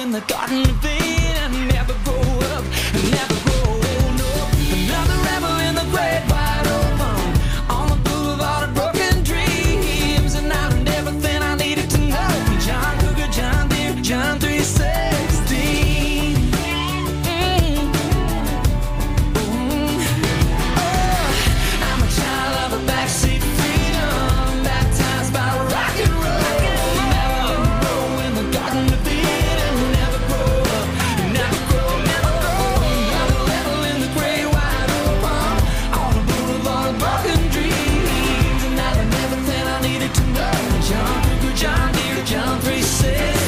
in the Garden of Eden. Never grow up, never grow old. Another rebel in the great wide open. On the boulevard of broken dreams. And I learned everything I needed to know. John Cougar, John Deere, John 316. I'm a child of a backseat freedom. Baptized by rock and roll. Never grow in the Garden of Eden. Never grow up, never grow, never grow. Another level in the great wide open. On the boulevard of broken dreams. And I learned everything I needed to know. John Cougar, John Deere, John 316.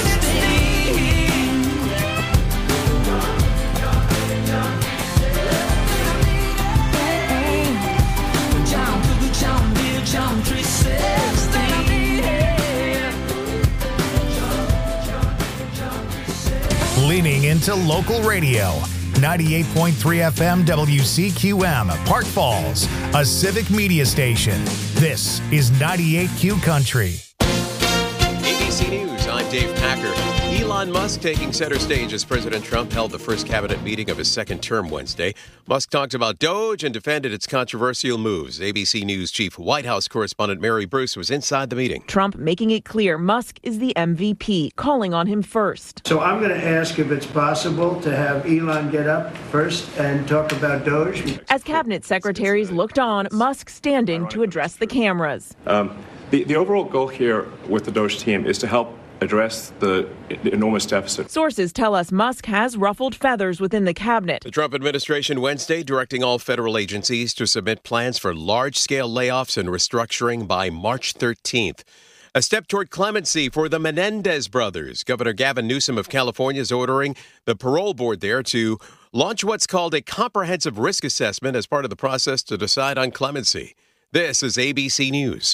John Cougar, John Deere, John 316. Leaning into local radio. 98.3 FM WCQM, Park Falls, a civic media station. This is 98Q Country. ABC News, I'm Dave Packer. Elon Musk taking center stage as President Trump held the first cabinet meeting of his second term Wednesday. Musk talked about Doge and defended its controversial moves. ABC News chief White House correspondent Mary Bruce was inside the meeting. Trump making it clear Musk is the MVP, calling on him first. So I'm going to ask if it's possible to have Elon get up first and talk about Doge. As cabinet secretaries looked on, Musk standing to address the cameras. The overall goal here with the Doge team is to help address the enormous deficit. Sources tell us Musk has ruffled feathers within the cabinet. The Trump administration Wednesday directing all federal agencies to submit plans for large-scale layoffs and restructuring by March 13th. A step toward clemency for the Menendez brothers. Governor Gavin Newsom of California is ordering the parole board there to launch what's called a comprehensive risk assessment as part of the process to decide on clemency. This is ABC News.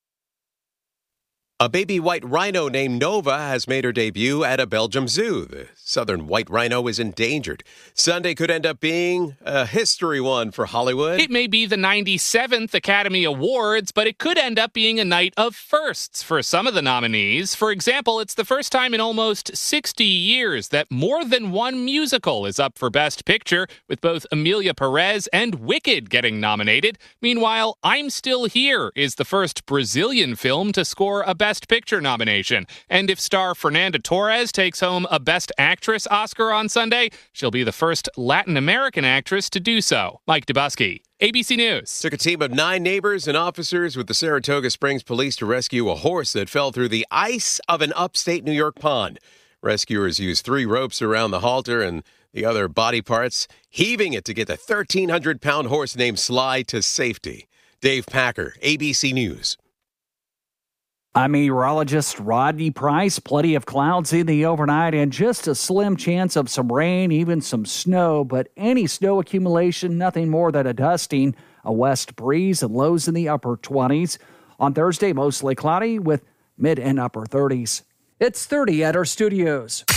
A baby white rhino named Nova has made her debut at a Belgium zoo. The southern white rhino is endangered. Sunday could end up being a history one for Hollywood. It may be the 97th Academy Awards, but it could end up being a night of firsts for some of the nominees. For example, it's the first time in almost 60 years that more than one musical is up for Best Picture, with both Emilia Perez and Wicked getting nominated. Meanwhile, I'm Still Here is the first Brazilian film to score a Best Picture nomination. And if star Fernanda Torres takes home a Best Actress Oscar on Sunday, she'll be the first Latin American actress to do so. Mike Dubusky, ABC News. Took a team of 9 neighbors and officers with the Saratoga Springs Police to rescue a horse that fell through the ice of an upstate New York pond. Rescuers used 3 ropes around the halter and the other body parts, heaving it to get the 1,300-pound horse named Sly to safety. Dave Packer, ABC News. I'm meteorologist Rodney Price. Plenty of clouds in the overnight and just a slim chance of some rain, even some snow. But any snow accumulation, nothing more than a dusting. A west breeze and lows in the upper 20s. On Thursday, mostly cloudy with mid and upper 30s. It's 30 at our studios.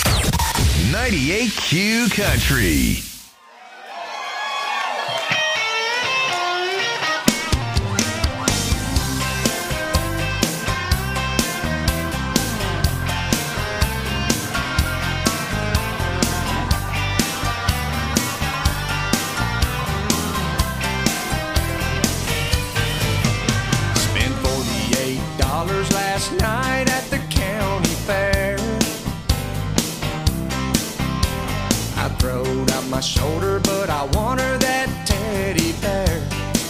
98Q Country. Last night at the county fair, I throwed out my shoulder, but I want her that teddy bear.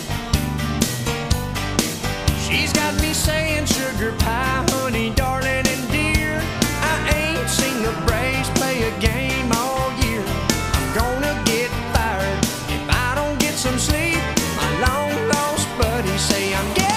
She's got me saying sugar pie, honey, darling, and dear. I ain't seen the Braves play a game all year. I'm gonna get fired if I don't get some sleep. My long lost buddies say I'm getting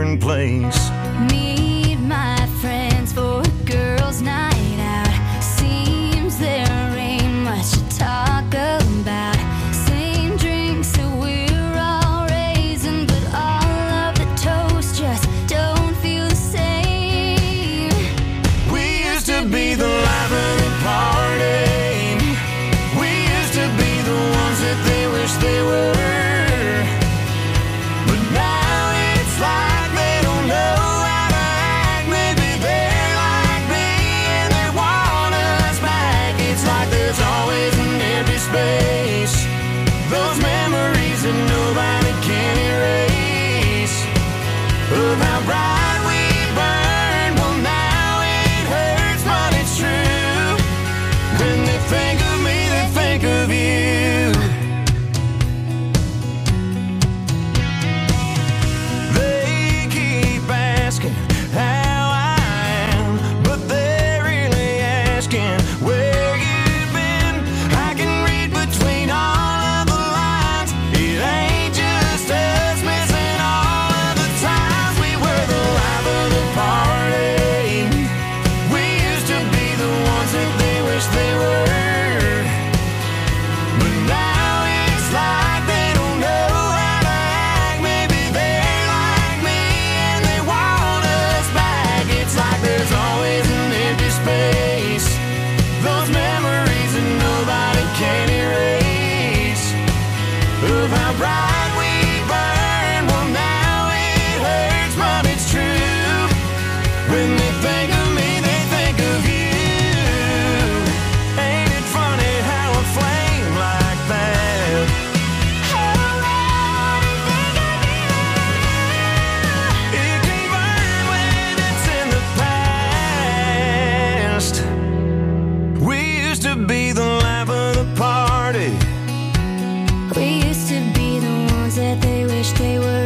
different place. Meet my friends for a girls' night out. Seems there ain't much to talk about. Same drinks that we're all raising, but all of the toast just don't feel the same. We used to be the life of the party. We used to be the ones that they wish they were. But now it's like they don't know how to act. Maybe they're like me and they want us back. It's like there's always an empty space. Those memories that nobody can erase. Of how bright we burned. Well, now it hurts, but it's true. When they think of me, they think of you. They keep asking how I am, but they're really asking where you've been. I can read between all of the lines. It ain't just us missing all of the times we were the life of the party. We used to be the ones that they wish they were. But now it's like they don't know how to act. Maybe they're like me and they want us back. It's like there's always an empty space. Those memories that nobody can erase. Of how bright we burned. Well, now it hurts, but it's true. When they think of me, they think of you. Ain't it funny how a flame like that? It can burn when it's in the past. We used to be the life of the party. We used to be the ones that they wish they were.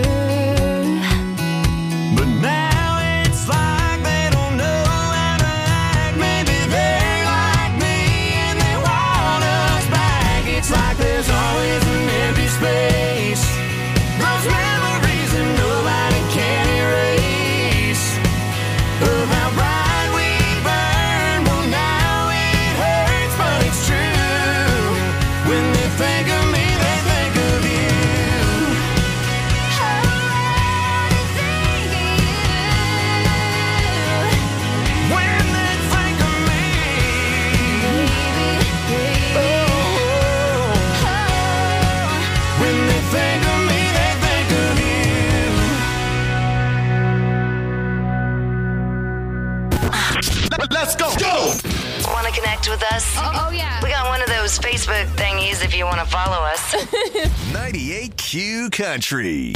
But now it's like they don't know how to act. Maybe they're like me and they want us back. It's like there's always an empty space. Those memories that nobody can erase. Of how bright we burned. Well, now it hurts, but it's true. When they think of me, they think of you. When they think of me, when they think of me, they think of you. Let's go. Want to connect with us? Oh, yeah. We got one of those Facebook thingies if you want to follow us. 98Q Country.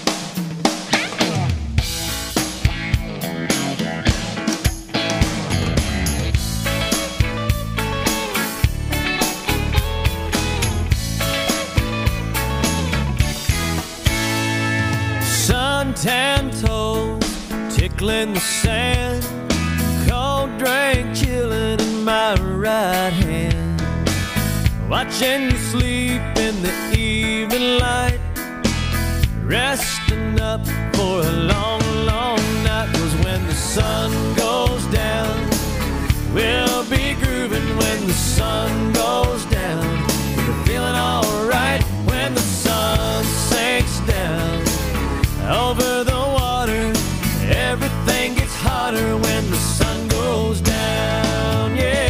Suntan toes tickling the sand, cold drink chilling in my right hand, watching you sleep in the evening light, resting up for a long, long night. Was when the sun goes down, we'll be grooving when the sun goes down. We're feeling alright when the sun sinks down. Over the water, everything gets hotter when the sun goes down, yeah.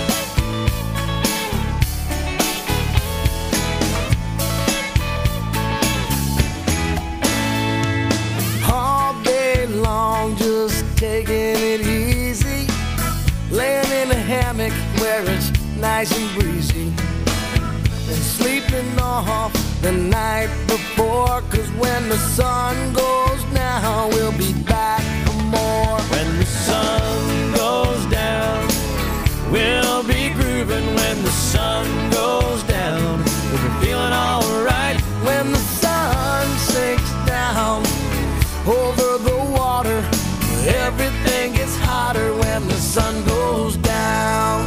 All day long, just taking it easy, laying in a hammock where it's nice and breezy, and sleeping off the night before. 'Cause when the sun goes down, we'll be back for more. When the sun goes down, we'll be grooving. When the sun goes down, we'll be feeling alright. When the sun sinks down over the water, everything gets hotter when the sun goes down.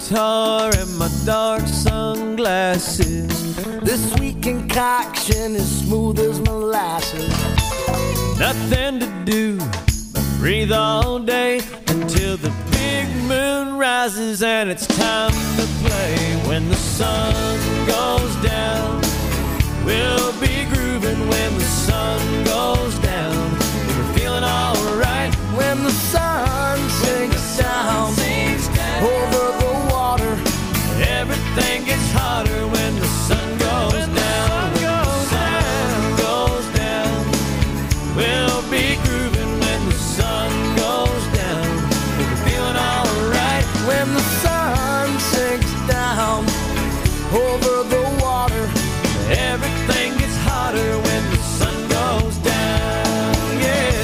guitar and my dark sunglasses. This sweet concoction is smooth as molasses. Nothing to do but breathe all day until the big moon rises and it's time to play. When the sun goes down, we'll be grooving. When the sun goes down, we're feeling alright. When the sun sinks down over the water, everything gets hotter. When the sun goes down, we'll be grooving. When the sun goes down, we're feeling alright. When the sun sinks down over the water, everything gets hotter. When the sun goes down, yeah.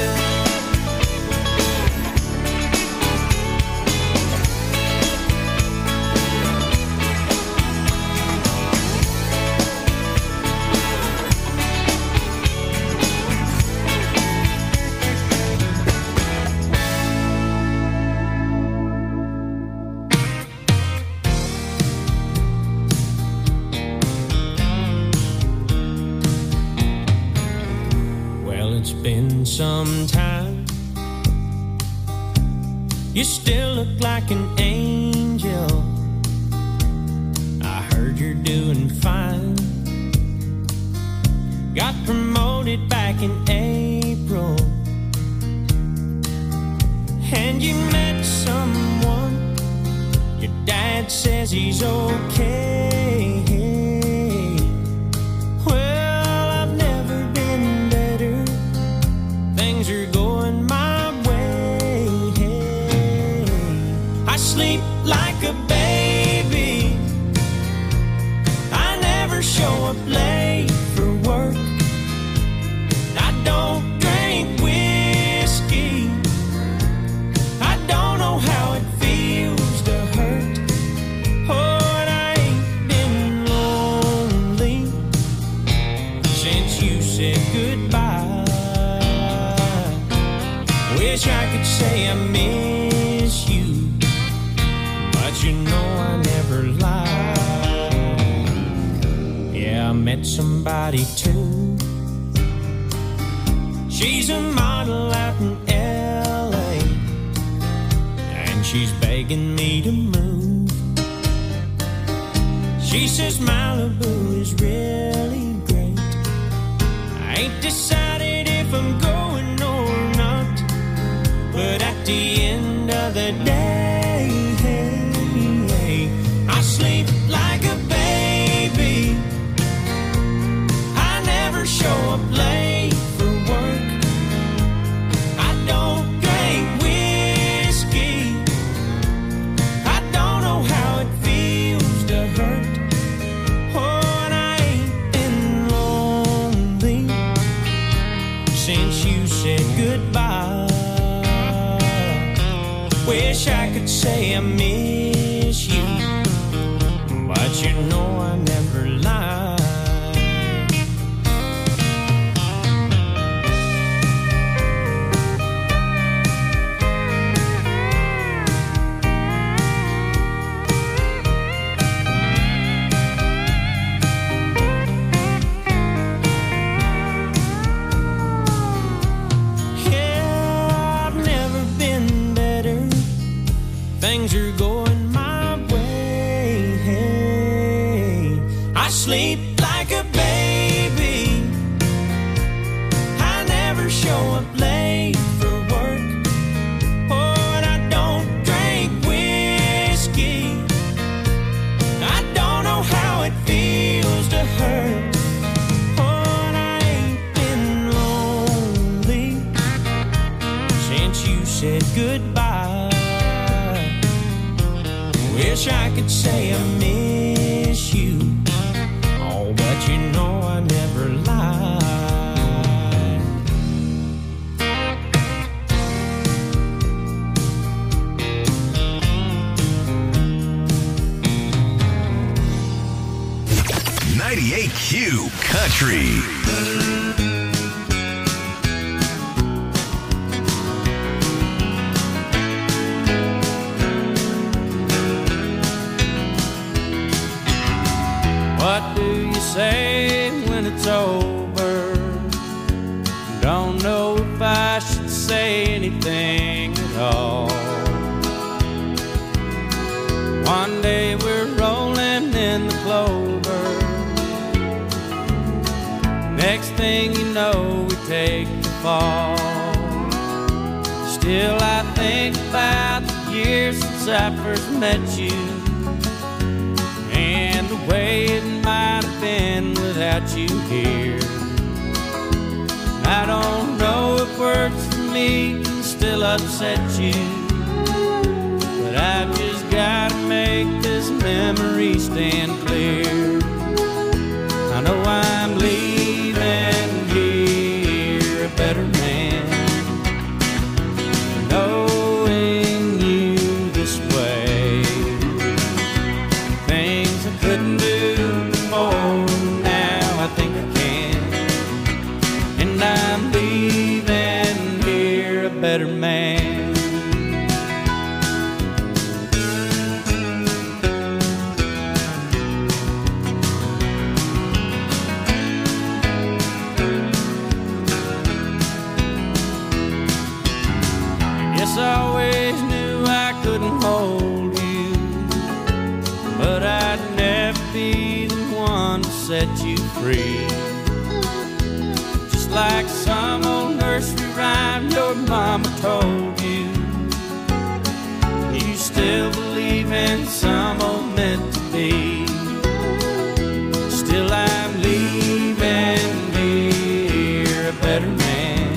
Been some time. You still look like an angel. I heard you're doing fine. Got promoted back in April, and you met someone. Your dad says he's okay. Things are going my way. I sleep like a baby. I never show up late for work. I don't drink whiskey. I don't know how it feels to hurt. Oh, and I ain't been lonely since you said goodbye. Wish I could say I miss you, but you know I never lie. Yeah, I met somebody too. She's a model out in LA, and she's begging me to move. She says Malibu is really great. I ain't decided if I'm going or not, but at the end of the day, I sleep like a baby. I never show up late for work. I don't drink whiskey. I don't know how it feels to hurt. Oh, and I ain't been lonely since you said goodbye. Wish I could say I miss you, but you know I never lie. Things are going my way. I sleep like a baby. I never show up late for work. Oh, and I don't drink whiskey. I don't know how it feels to hurt. Oh, and I ain't been lonely since you said goodbye. Wish I could say I miss you, oh, but you know I never lie. 98Q Country. it's over. Don't know if I should say anything at all. One day we're rolling in the clover. Next thing you know, we take the fall. Still I think about the years since I first met you, and the way it might have been without you here. I don't know if words for me can still upset you, but I've just gotta make this memory stand clear. I know I'm leaving here a better man, knowing you this way. Things I couldn't do before, now I think I can. And I'm leaving here a better man. Yes, I always knew I couldn't hold you, but I'd never be the one to set you free. Just like some old nursery rhyme your mama told you, you still believe in some old meant to be. Still I'm leaving here a better man,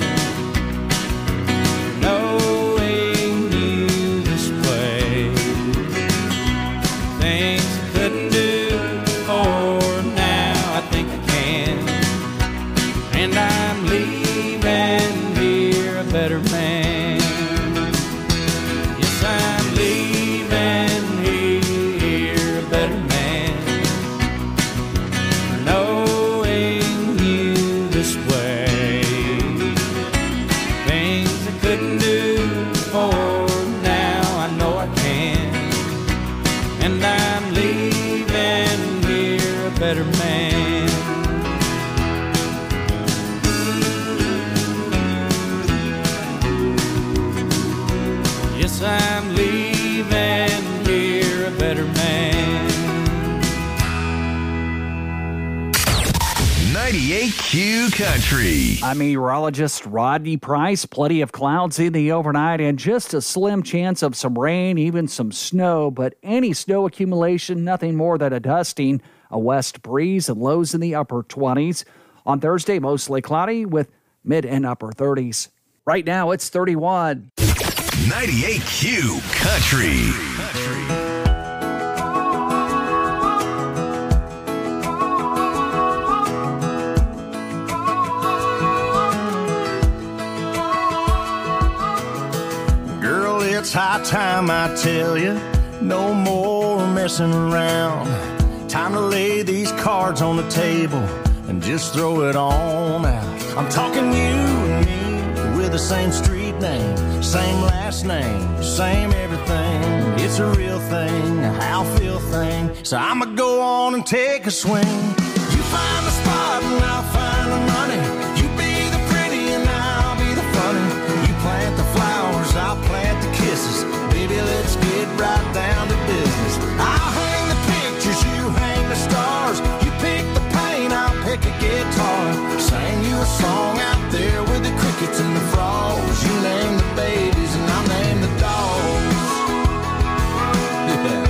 knowing you this way. Things I couldn't do before, now I think I can. And I'm leaving here a better man. Yes, I'm leaving here a better man, knowing you this way. Things I couldn't do before, now I know I can. And I'm leaving here a better man. Yes, I'm leaving here a better man. 98Q Country. I'm meteorologist Rodney Price. Plenty of clouds in the overnight and just a slim chance of some rain, even some snow. But any snow accumulation, nothing more than a dusting. A west breeze and lows in the upper 20s. On Thursday, mostly cloudy with mid and upper 30s. Right now, it's 31. 98Q Country. Girl, it's high time I tell you, no more messing around. Time to lay these cards on the table and just throw it on out. I'm talking you and me with the same street name, same last name, same everything. It's a real thing, a how feel thing. So I'ma go on and take a swing. You find the spot and I'll find the money. You be the pretty and I'll be the funny. You plant the flowers, I'll plant the kisses. Baby, let's get right down to business. I'll hang the pictures, you hang the stars. You pick the paint, I'll pick a guitar. Sing you a song out there with the crickets and the frogs. You name the babies and I'll name the dogs. Yeah.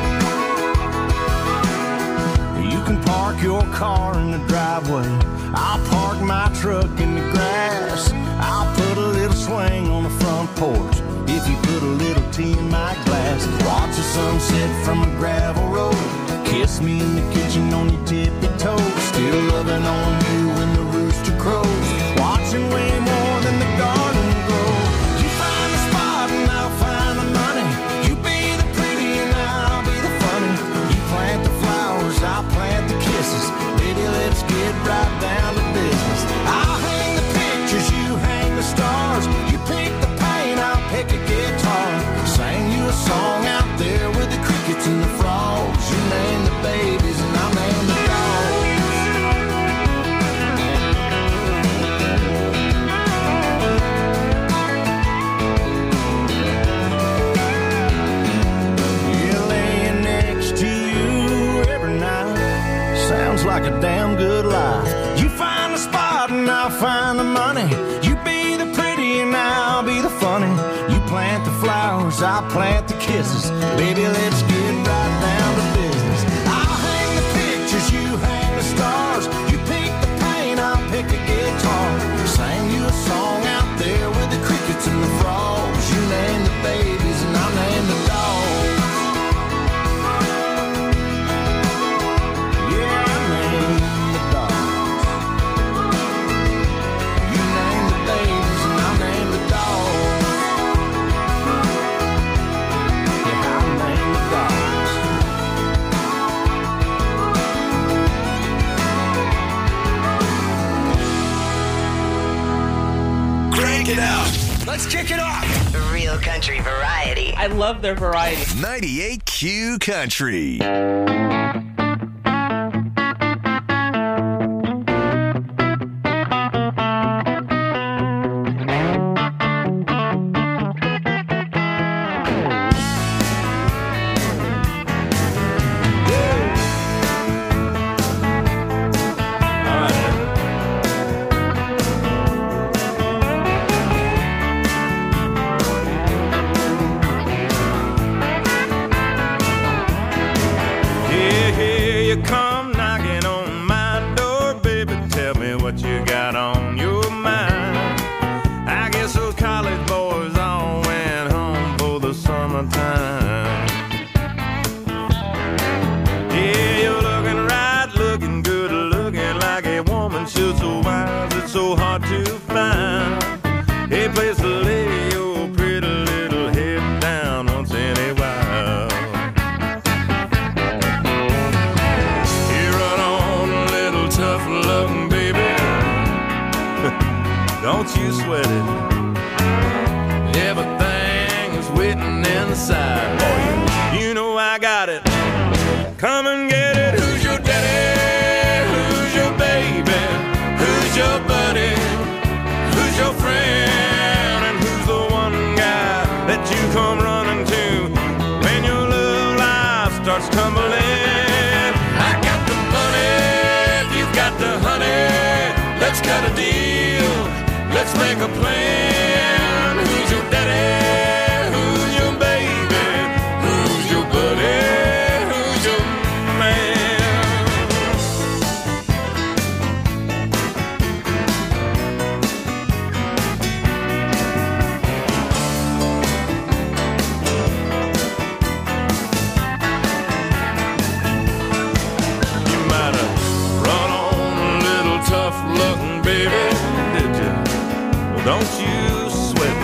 You can park your car in the driveway. I'll park my truck in the grass. I'll put a little swing on the front porch if you put a little tea in my glass. Watch the sunset from a gravel road. Kiss me in the kitchen on your tippy toes. Still loving on you when the rooster crows. Watching way more than the garden grow. You find the spot and I'll find the money. You be the pretty and I'll be the funny. You plant the flowers, I'll plant the kisses. Baby, let's get right down to business. I'll hang the pictures, you hang the stars. You pick the paint, I'll pick a guitar. Sing you a song out there with the crickets and the frogs. You name the babies and I'll name the dogs. find the money. You be the pretty and I'll be the funny. You plant the flowers, I'll plant the kisses. Baby, let's get right down to business. I'll hang the pictures, you hang the stars. You pick the paint, I'll pick a guitar. Sing you a song out there with the crickets and the frogs. You name the babies and I'll name the dogs. Yeah, I name the dogs. You name the babies and I'll name the dogs. Yeah, I'll name the dogs. Crank it out. Let's kick it off. Real country variety. I love their variety. 98Q Country. Don't you sweat it. Everything is waiting inside for you. You know I got it. Come and get it. Who's your daddy? Who's your baby? Who's your buddy? Who's your friend? And who's the one guy that you come running to when your love life starts tumbling? I got the money, you've got the honey. Let's cut a deal. Let's make a plan. Who's your daddy? Who's your baby? Who's your buddy? Who's your man? You might have run on a little tough looking baby. Don't you sweat it.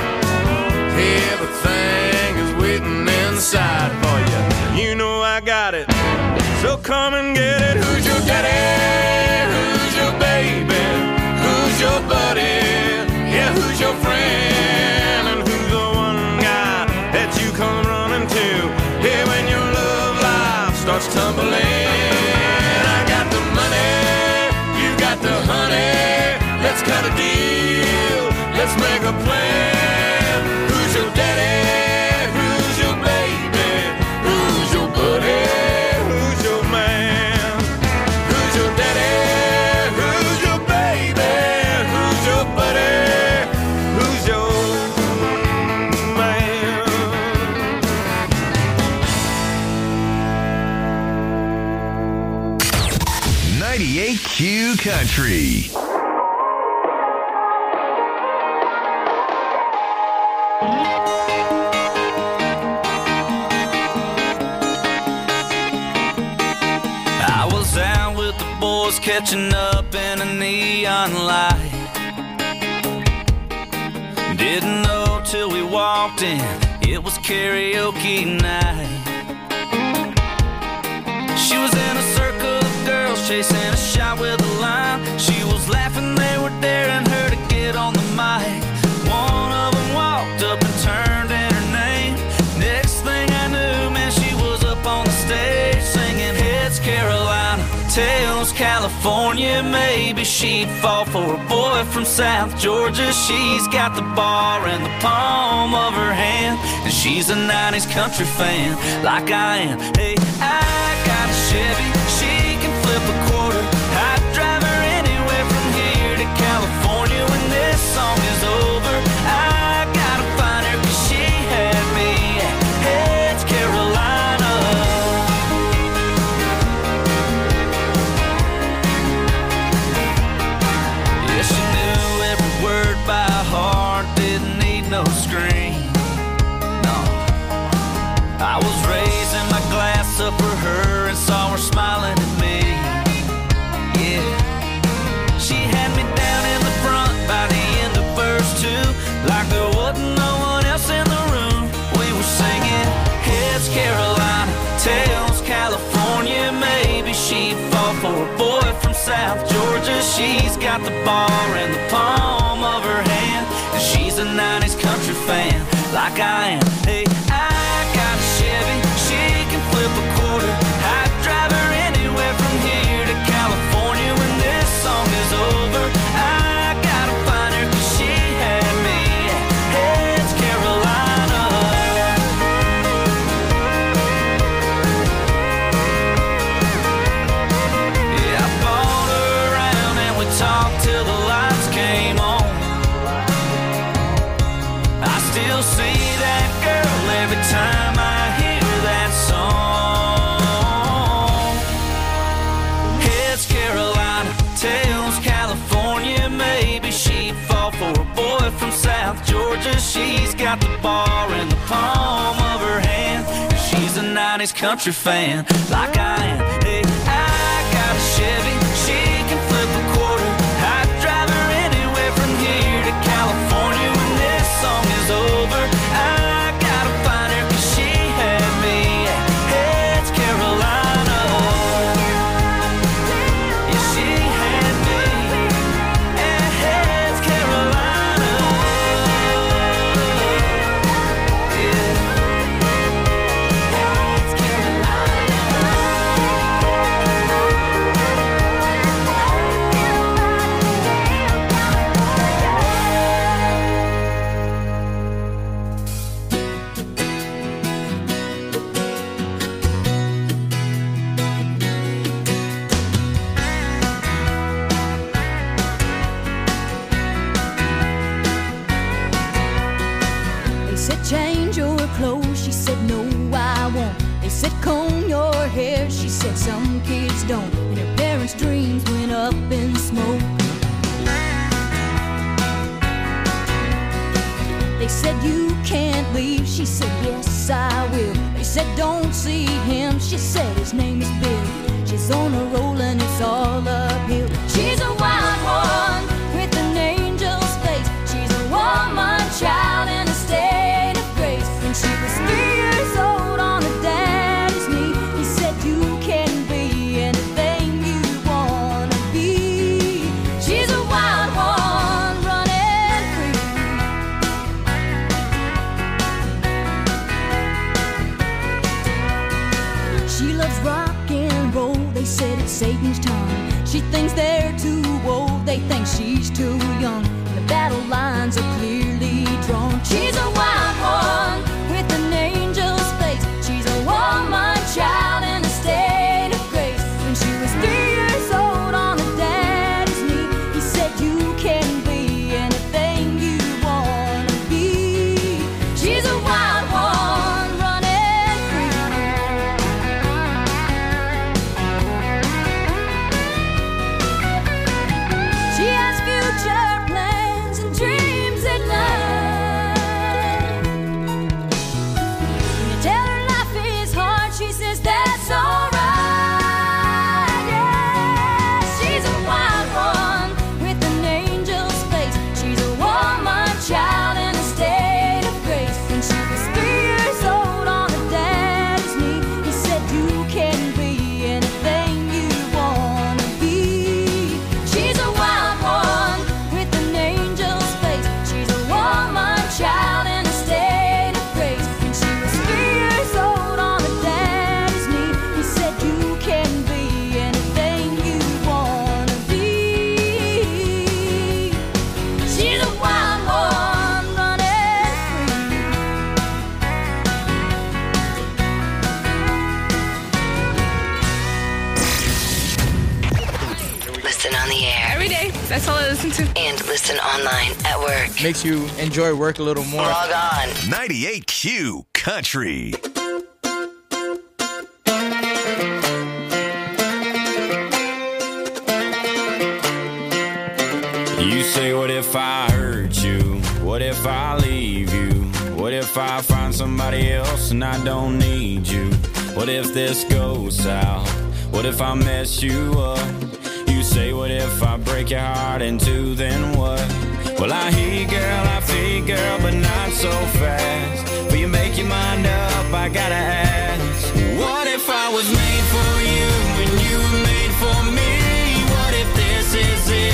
Everything is waiting inside for you. You know I got it. So come and get it. Who's your daddy? Who's your baby? Who's your buddy? Yeah, who's your friend? And who's the one guy that you come running to? Yeah, when your love life starts tumbling. I got the money, you got the honey. Let's cut a deal. Let's make a plan. Who's your daddy? Who's your baby? Who's your buddy? Who's your man? Who's your daddy? Who's your baby? Who's your buddy? Who's your man? 98Q Country. I was out with the boys catching up in a neon light. Didn't know till we walked in, it was karaoke night. She was in a circle of girls chasing a shot with a line. She was laughing, they were daring her to get on the mic. One of them walked up and turned in her name. Next thing I knew, man, she was up on the stage singing Heads Carolina, Tails California. Maybe she'd fall for a boy from South Georgia. She's got the bar in the palm of her hand, and she's a 90s country fan like I am. Hey, I got a Chevy, she can flip a quarter. I'd drive her anywhere from here to California. she's got the bar in the palm of her hand. And she's a 90s country fan, like I am. Hey, I got a Chevy, she can flip a quarter. I'd drive her anywhere from here to California when this song is over. I gotta find her 'cause she had me at Heads Carolina. Yeah, I bought her around and we talked till the lights came on. I still see that girl every time I hear that song. Heads Carolina, tails California. Maybe she'd fall for a boy from South Georgia. She's got the bar in the palm of her hand. She's a 90s country fan, like I am. Hey, I got a Chevy, she can flip a quarter. I'd drive her anywhere from here to California when this song is over. I gotta find her 'cause she had me at Heads Carolina. Yeah, she had me at Heads Carolina. Yeah. Heads They said change your clothes, she said no I won't. They said comb your hair, she said some kids don't. And her parents' dreams went up in smoke. They said you can't leave, she said yes I will. They said don't see him, she said his name is Bill. She's on a roll and it's all uphill. She's a wild one with an angel's face. She's a woman child in a state of grace. When she was 3 years old on her daddy's knee, he said you can be anything you wanna be. She's a wild one running free. She loves rock and roll, they said it's Satan's tongue. She thinks they're too old, they think she's too young. The battle lines are clearly drawn. She's a wild one with an angel's face. She's a woman child in a state of grace. When she was 3 years old on her daddy's knee, he said you can be anything you wanna be. She's a wild one running free. She has future plans and dreams at night. When you tell her life is hard, she says that's alright. Yeah, she's a wild one with an angel's face. She's a woman child in a state of grace. When she was 3 years old on her daddy's knee, he said you can be anything you wanna be. She's a wild one with an angel's face. She's a woman child in a state of grace. When she was 3 years old on her daddy's knee, he said you can be anything you wanna be. She's a wild one running free. Listen on the air. Every day. That's all I listen to. And listen online at work. Makes you enjoy work a little more. Log on. 98Q Country. You say, what if I hurt you? What if I leave you? What if I find somebody else and I don't need you? What if this goes south? What if I mess you up? You say, what if I break your heart in two, then what? Well, I hear you, girl, I feel you, girl, but not so fast. Will you make your mind up? I gotta ask. What if I was made for you and you were made for me? What if this is it?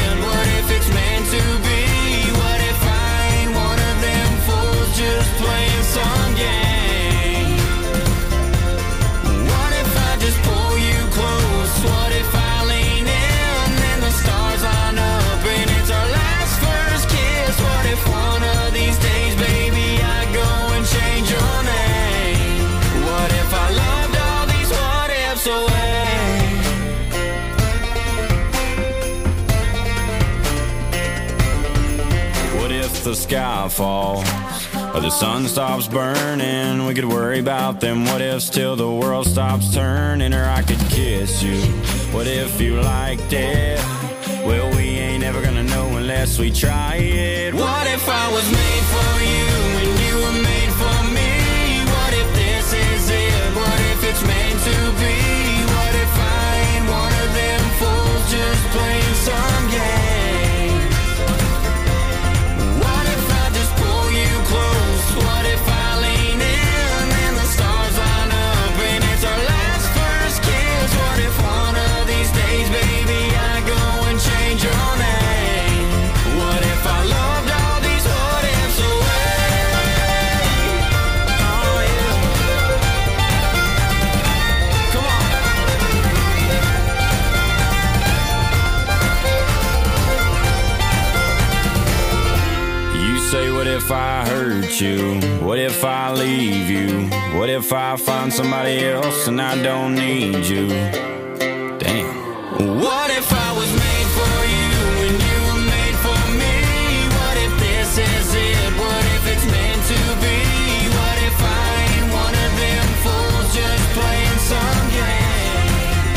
if the sky falls or the sun stops burning? We could worry about them what ifs till the world stops turning. Or I could kiss you, what if you liked it? Well, we ain't ever gonna know unless we try it. What if I was made for you and you were made for me? What if this is it? What if it's meant to be? What if I ain't one of them fools just playing some games? What if I just pull you close? What if I lean in and the stars line up and it's our last first kiss? What if one of these days, baby, I go and change your name? What if I loved all these what ifs away? Oh yeah. Come on. You say, what if I hurt you? What if I leave you? What if I find somebody else and I don't need you? Damn. What if I was made for you and you were made for me? What if this is it? What if it's meant to be? What if I ain't one of them fools just playing some game?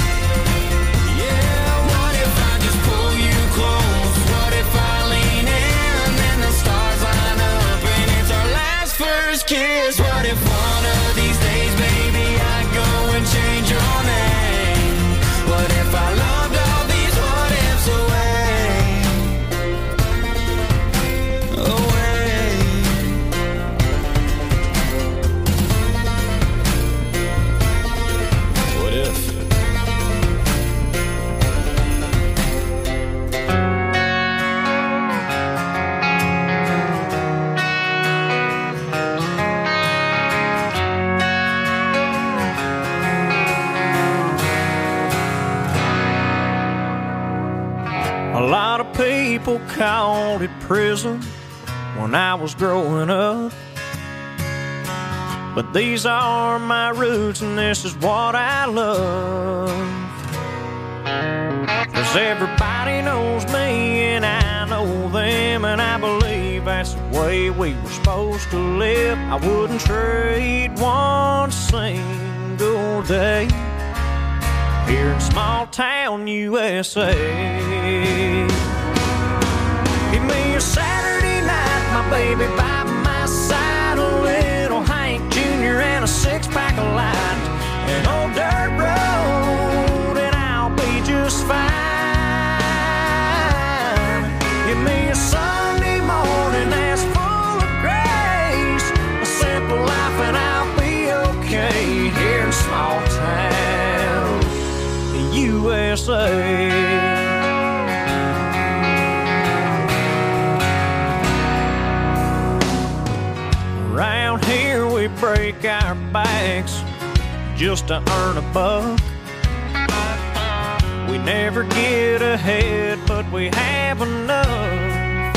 Yeah, what if I just pull you close? What if I lean in and the stars line up and it's our last first kiss? What if one of these days, baby, I go and change your name? What if I loved all these what ifs away? Away. What if? A lot of people called it prison when I was growing up. But these are my roots and this is what I love. 'Cause everybody knows me and I know them, and I believe that's the way we were supposed to live. I wouldn't trade one single day here in small town USA. Give me a Saturday night, my baby by my side, a little Hank Jr. and a six-pack of light, an old dirt road, and I'll be just fine. Give me a Sunday morning that's full of grace, a simple life, and I'll be okay here in small town USA. Around here we break our backs just to earn a buck. We never get ahead, but we have enough.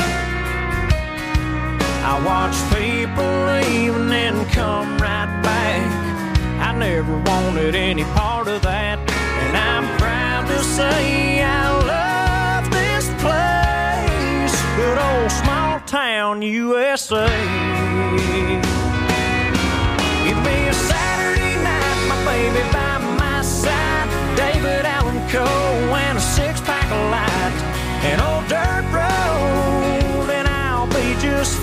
I watch people leave and then come right back. I never wanted any part of that, and I'm proud to say I love this place, good old small town USA. Give me a Saturday night, my baby by my side, David Allan Coe and a six-pack of light, an old dirt road, and I'll be just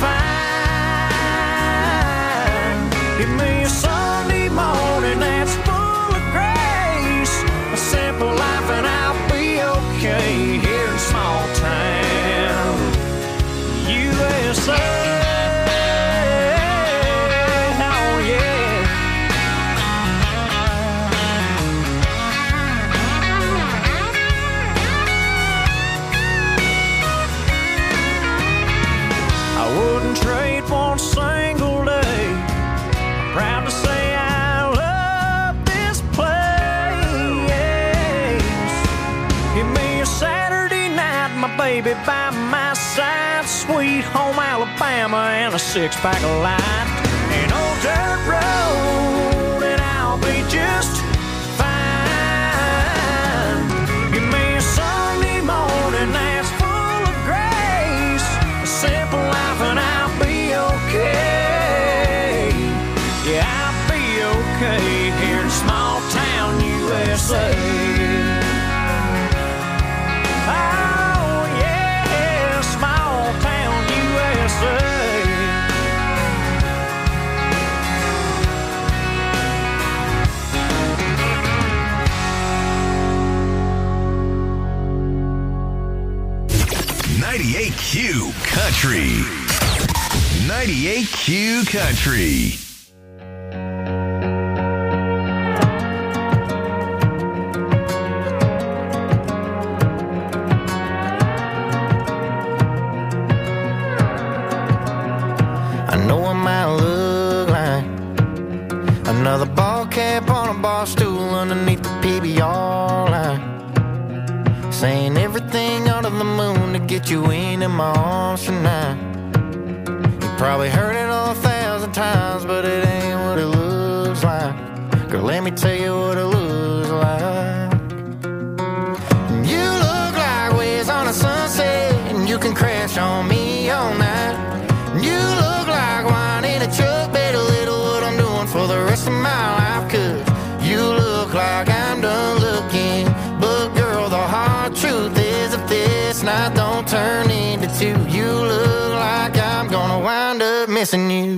fine. Give me a Sunday morning that's full of grace, a simple life, and I'll be okay here in small town USA. Oh yeah. I wouldn't trade one single day. I'm proud to say I love this place. Give me a Saturday night, my baby by my side, sweet home Alabama, and a six-pack of light, an old dirt road, and I'll be just fine. Give me a Sunday morning that's full of grace, a simple life, and 98Q Country. 98Q Country. I know I might look like another ball cap on a bar stool underneath the PBR line, saying everything under the moon to get you into my arms tonight. You probably heard it 1,000 times, but it ain't what it looks like. Girl, let me tell you what it looks like. You look like waves on a sunset, and you can crash on me all night. You look like wine in a truck, better little what I'm doing for the rest of my life. Cause you look like I'm done looking, but girl, the hard truth is if this night don't turn into two, you look like I'm gonna wind up missing you.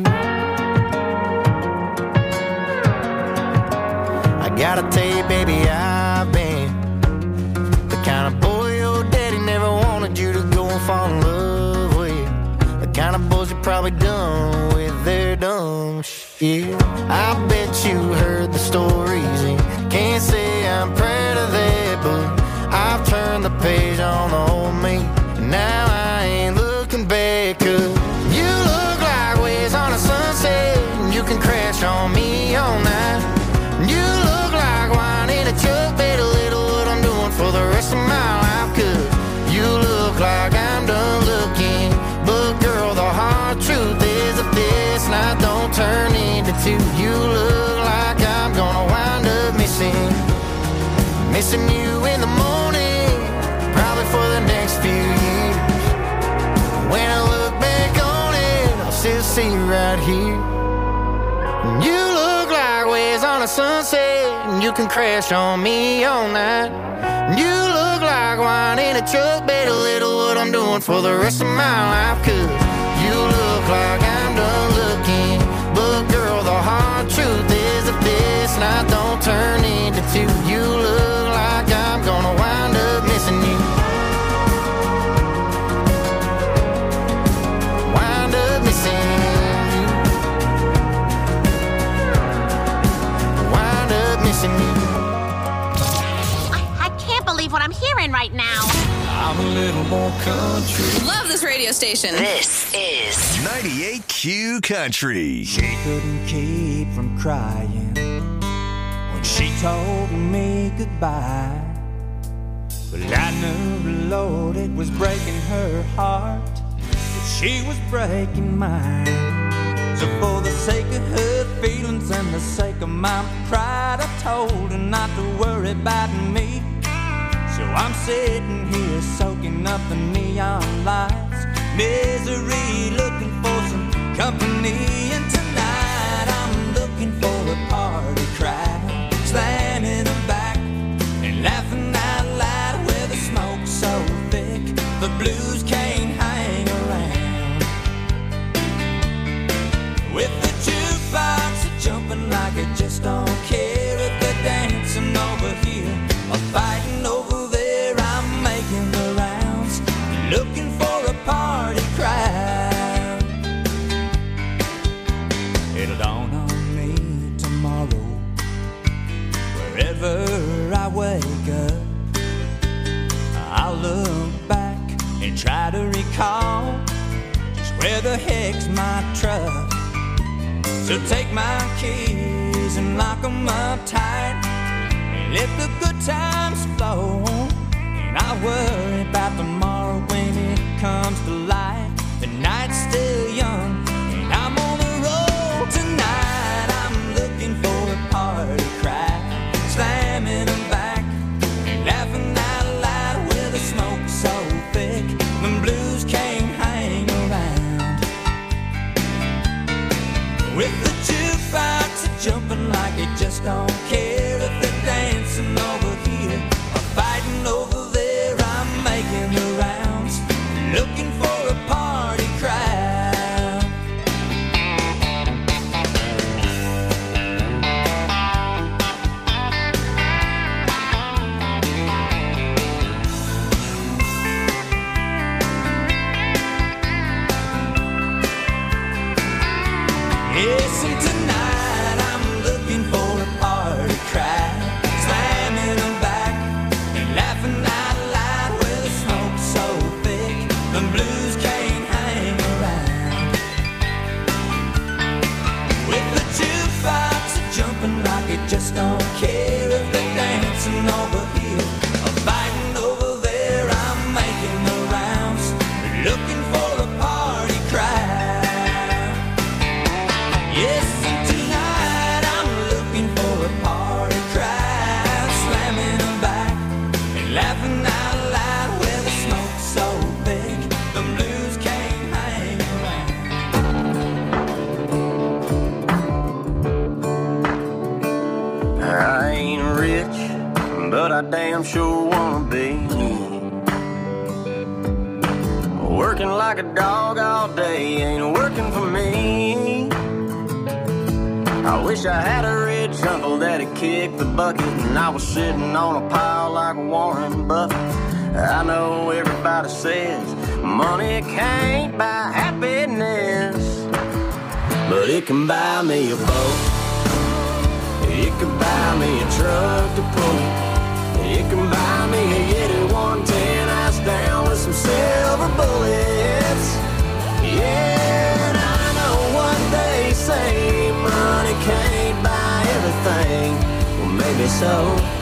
I gotta tell you, baby, I've been the kind of boy your daddy never wanted you to go and fall in love with. The kind of boys you probably done with their dumb shit. I bet you heard the stories and can't say I'm proud of that, but I've turned the page on the old me, and now I ain't looking back. Cause you look like waves on a sunset, and you can crash on me all night. You look like wine in a truck, bet a little what I'm doing for the rest of my life. Cause you look like I'm done looking, but girl, the hard truth is if this night don't turn into two, you look like I'm gonna wind up missing you in the morning, probably for the next few years. When I look back on it, I'll still see you right here. You look like waves on a sunset, and you can crash on me all night. You look like wine in a truck, bet a little what I'm doing for the rest of my life. Cause you look like I'm done looking, but girl, the hard truth is if this night don't turn into two, you look like I'm gonna wind up missing you. Wind up missing you. Wind up missing you. I can't believe what I'm hearing right now. I'm a little more country. Love this radio station. This is 98Q Country. She couldn't keep from crying when she told me goodbye. But I knew, Lord, it was breaking her heart, that she was breaking mine. So for the sake of her feelings and the sake of my pride, I told her not to worry about me. So I'm sitting here soaking up the neon lights, misery, looking for some company. And tonight I'm looking for a party crowd, slamming them back and laughing out loud, where the smoke's so thick the blues can't hang around. With the jukebox jumping like it just don't care if they're dancing over here or fighting over there. I'm making the rounds, looking for a party crowd. It'll dawn on me tomorrow, wherever I wake up, I'll look back and try to recall just where the heck's my truck. So take my keys and lock them up tight, and let the good times flow. And I'll worry about tomorrow when it comes to light. The night's still young, and I'm on the road tonight. I'm looking for a party crowd, slamming them back and laughing out loud, where the smoke's so thick the blues can't hang around. With the jukebox jumping like it just don't care if they're dancing over here or fighting over there. I'm making the rounds, looking for a party crowd. damn sure wanna be. Working like a dog all day ain't working for me. I wish I had a rich uncle that'd kick the bucket and I was sitting on a pile like Warren Buffett. I know everybody says money can't buy happiness, but it can buy me a boat. It can buy me a truck to pull. It can buy me a Yeti 110 ice down with some silver bullets. Yeah, and I know what they say, money can't buy everything. Well, maybe so,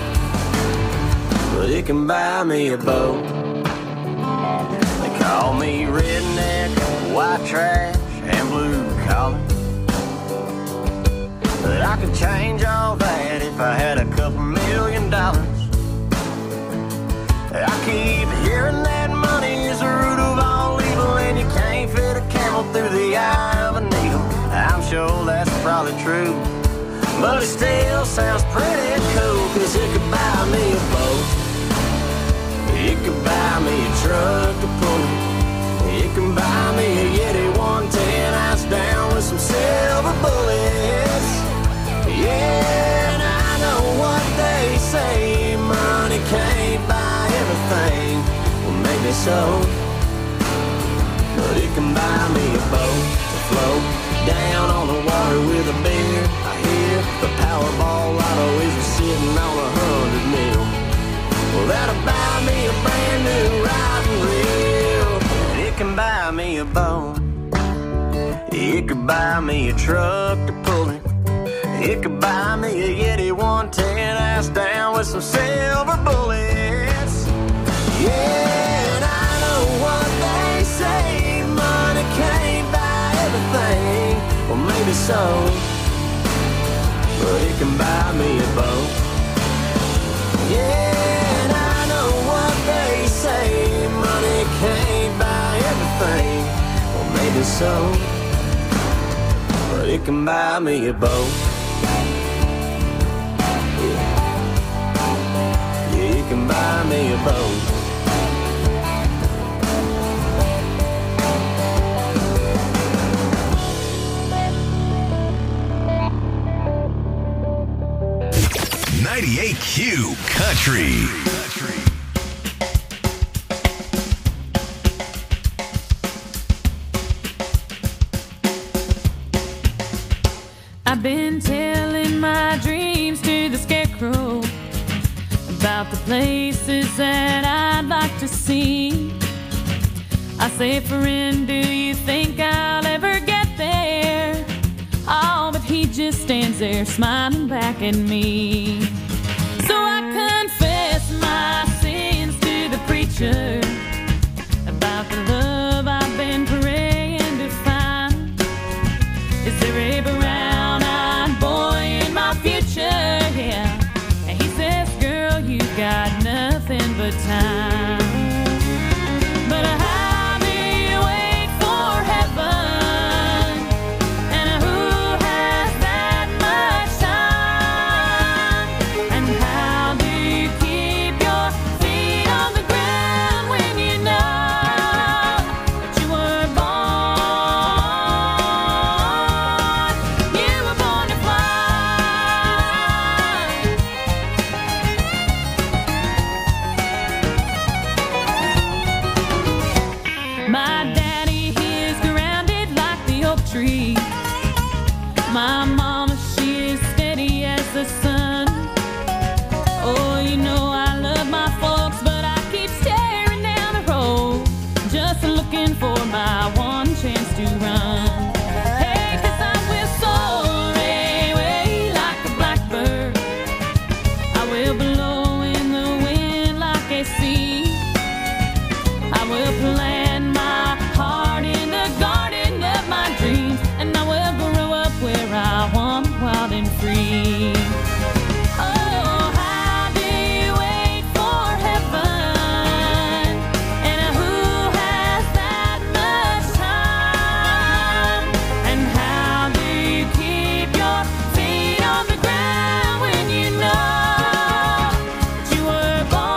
but it can buy me a boat. They call me redneck, white trash, and blue collar, but I could change all that if I had a couple $1 million. I keep hearing that money is the root of all evil, and you can't fit a camel through the eye of a needle. I'm sure that's probably true, but it still sounds pretty cool, 'cause it could buy me a boat. It could buy me a truck to pull. It can buy me a Yeti 110 ice down with some silver bullets. Yeah, and I know what they say, money can't buy everything. Well, maybe so, but it can buy me a boat to float down on the water with a beer. I hear the Powerball lotto is sitting on 100 mil. Well, that'll buy me a brand new riding reel. It can buy me a boat. It could buy me a truck to pull it. It could buy me a Yeti 110 ass down with some silver bullets. Yeah, and I know what they say, money can't buy everything. Well, maybe so, but it can buy me a boat. Yeah, and I know what they say, money can't buy everything. Well, maybe so, but it can buy me a boat. Yeah, it can buy me a boat. 98Q Country. I've been telling my dreams to the scarecrow about the places that I'd like to see. I say, friend, do you think I'll ever get there? Oh, but he just stands there smiling back at me. So I confess my sins to the preacher about the love I've been praying to find. Is there a brown-eyed boy in my future? Yeah. And he says, girl, you got nothing but time. But how do you wait for heaven? And who has that much time? And how do you keep your feet on the ground when you know that you were born? You were born to fly. My daddy, he is grounded like the oak tree. My mama, she is steady as the sun. Oh, you know I love my folks, but I keep staring down the road, just looking for my one chance to run. Hey, 'cause I will soar away like a blackbird. I will blow in the wind like a sea. I will plant my heart in the garden of my dreams, and I will grow up where I want, wild and free. Oh, how do you wait for heaven? And who has that much time? And how do you keep your feet on the ground when you know that you were born?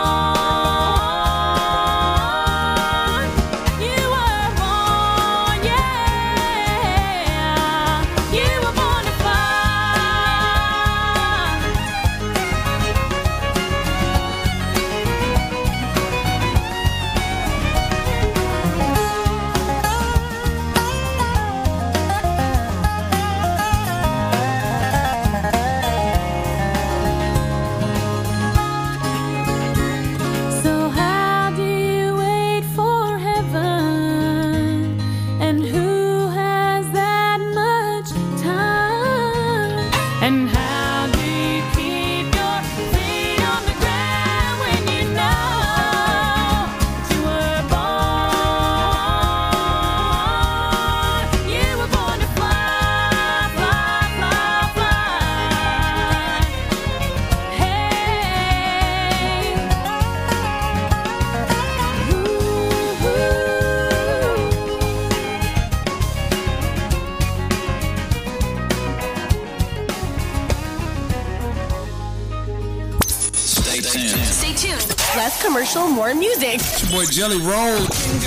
commercial, more music. It's your boy Jelly Roll.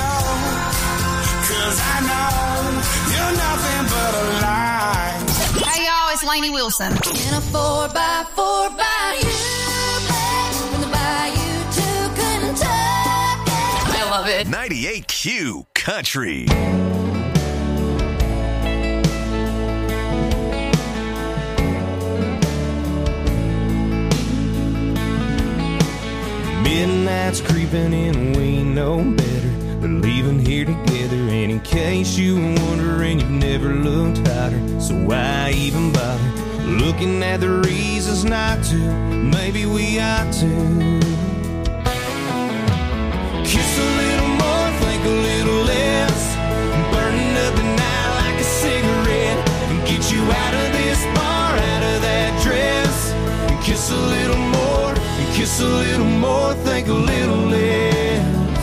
Cause I know you're nothing but a lie. Hey y'all, it's Lainey Wilson. In a 4x4 bayou, from the bayou to Kentucky. I love it. 98Q Country. Midnight's creeping in, we know better. We're leaving here together, and in case you were wondering, you've never looked hotter. So why even bother looking at the reasons not to? Maybe we ought to kiss a little more, think a little less, burning up the night like a cigarette, and get you out of this bar, out of that dress, and kiss a little more, and kiss a little more, think a little less.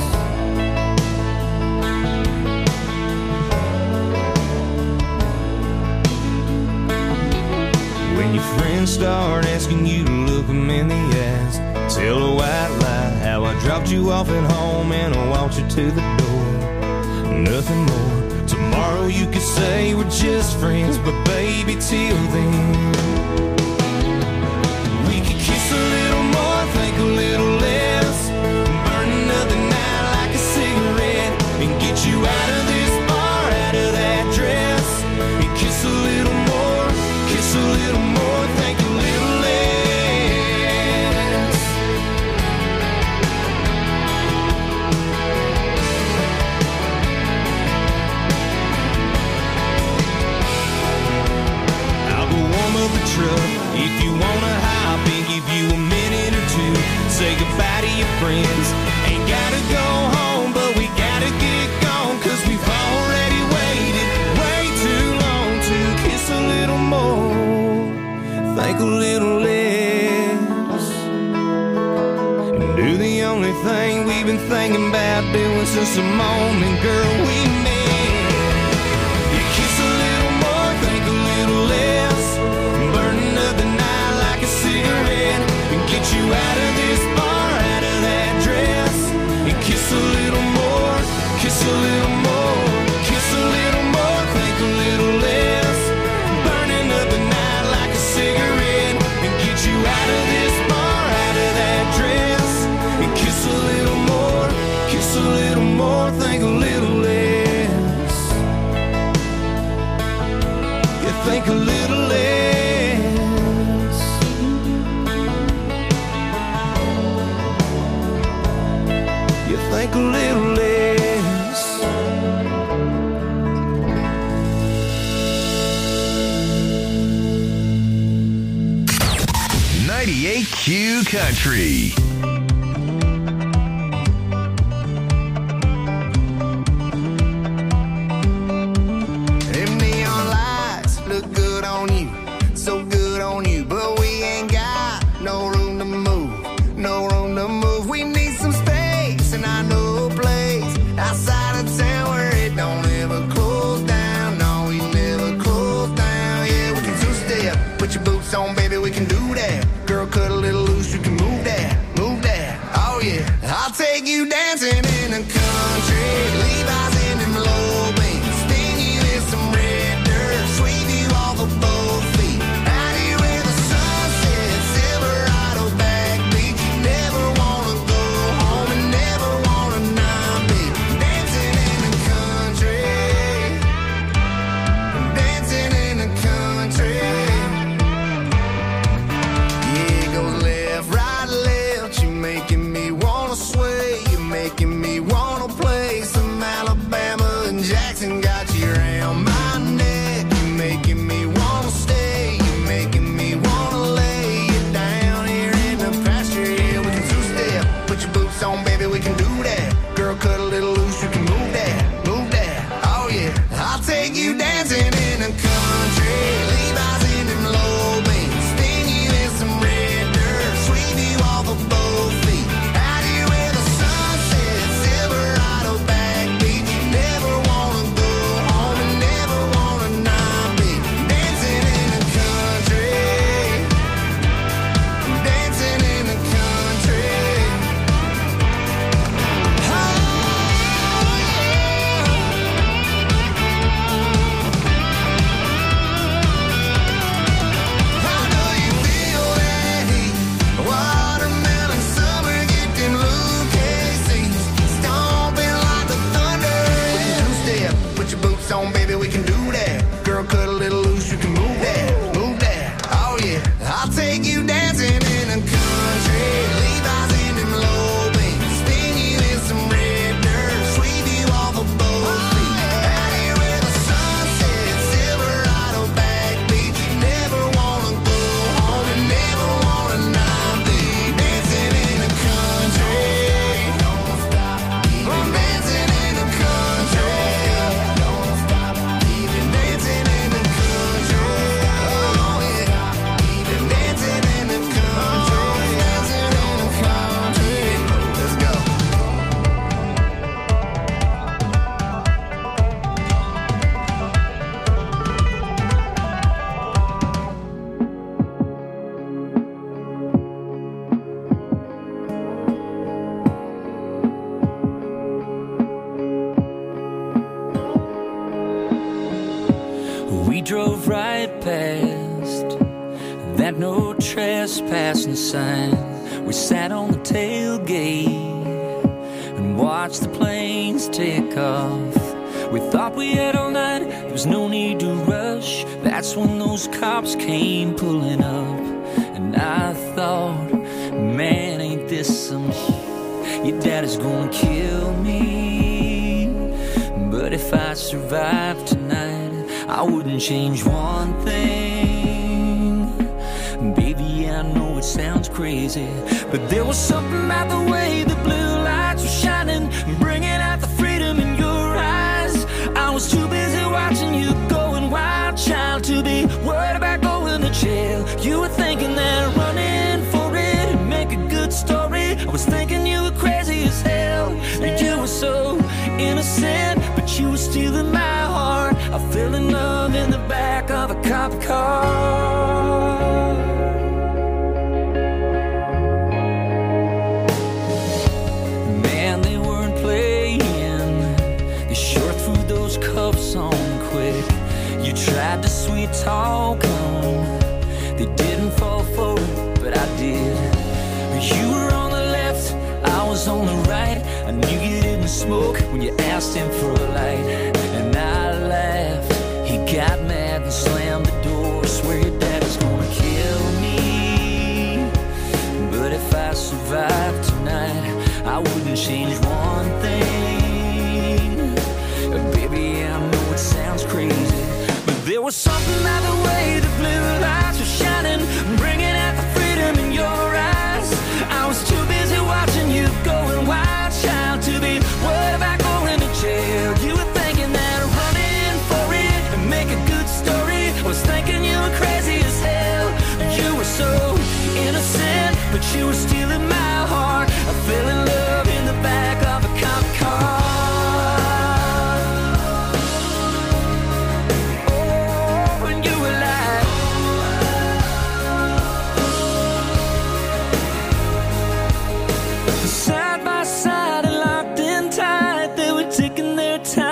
When your friends start asking you to look them in the eyes, tell a white lie how I dropped you off at home and I walked you to the door. Nothing more. Tomorrow you could say we're just friends, but baby, till then we could kiss a little more, think a little less, burning up the night like a cigarette, and get you out of this bar, out of that dress, and kiss a little more, kiss a little more, think a little less. I'll go warm up the truck if you wanna hop and give you a minute or two. Say goodbye to your friends. Ain't gotta go home, but we gotta get gone, 'cause we've already waited way too long to kiss a little more, think a little less, and do the only thing we've been thinking about doing since the moment, girl, we met. You kiss a little more, think a little less, burning up the night like a cigarette, and get you out of this bar, out of that dress, and kiss a little more, kiss a little more, kiss a little more, think a little less, burning up the night like a cigarette, and get you out of this bar, out of that dress, and kiss a little more, kiss a little more, think a little less. You think a little less. You think a little less. 98Q Country. Them neon lights look good on you, so good on you, but we ain't got no room to move, no room to move. We need some space, and I know a place outside of town where it don't ever close down. No, we never close down. Yeah, we can two-step, put your boots on, baby, we can do that. Girl, cut a little loose, you can move that, move We drove right past that no trespassing sign. We sat on the tailgate and watched the planes take off. We thought we had all night, there was no need to rush. That's when those cops came pulling up. And I thought, man, ain't this some shit? Your dad is gonna kill me. But if I survive tonight, I wouldn't change one thing. Baby, I know it sounds crazy, but there was something about the way the blue lights were shining, bringing out the freedom in your eyes. I was too busy watching you going wild, child, to be worried about going to jail. You were thinking that running for it would make a good story. I was thinking you were crazy as hell. You were so innocent, but you were stealing my heart. I fell in love in the back of a cop car. Man, they weren't playing. They sure threw those cuffs on quick. You tried to sweet talk them. They didn't fall for it, but I did. You were on the left, I was on the right. I knew you didn't smoke when you asked him for a light. And I laughed. He got mad and slammed the door. Swear your daddy's gonna kill me. But if I survive tonight, I wouldn't change one thing. Baby, I know it sounds crazy, but there was something about the way the blue lights were shining, bringing out the freedom in your eyes. I was too busy watching you going wild, child, to be worried about going to jail. You were thinking that running for it would make a good story. I was thinking you were crazy as hell. You were so innocent, but you were stealing my heart. I fell in love in the back of a cop car. Oh, and you were like, side by side and locked in tight. They were taking their time.